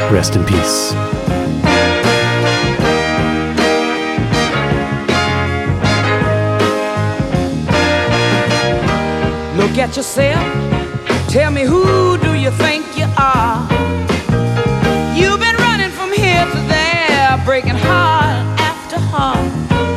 Rest in peace. Look at yourself. Tell me, who do you think you are? You've been running from here to there, breaking heart after heart.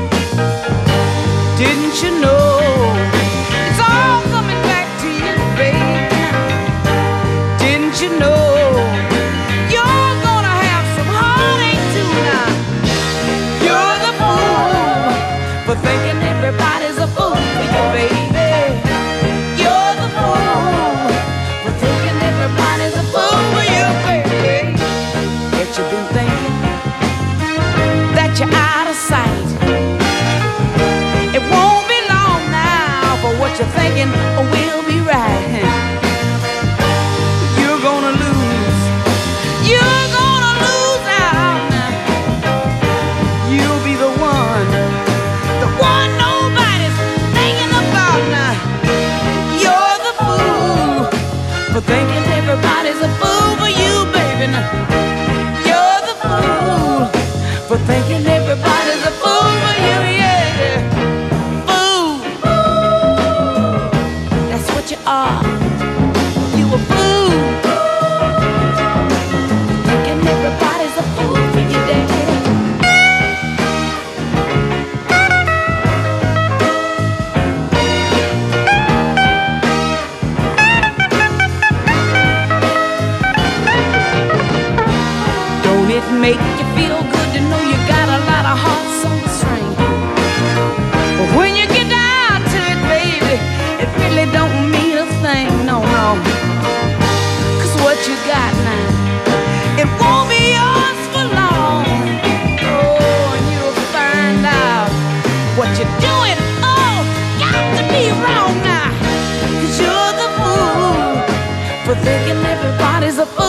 Didn't you know it's all coming back to you, baby? Didn't you know you're gonna have some heartache too now? You're the fool for thinking everybody's a fool for you, baby. You're the fool for thinking everybody's a fool for you, baby. But you've been thinking that you're out of sight. It won't be long now for what you're thinking will be right. You're gonna lose. You're gonna lose out now. You'll be the one nobody's thinking about now. You're the fool for thinking everybody's a fool for you, baby. Now you're the fool for thinking everybody's a fool for you, yeah. You are, you a fool, thinking everybody's a fool for you, daddy. Don't it make you feel good to know you got a lot of hearts on the string? But when you get down to it, baby, it really don't mean a thing, no. 'Cause what you got now, it won't be yours for long. Oh, and you'll find out what you're doing, oh, got to be wrong now. 'Cause you're the fool for thinking everybody's a fool.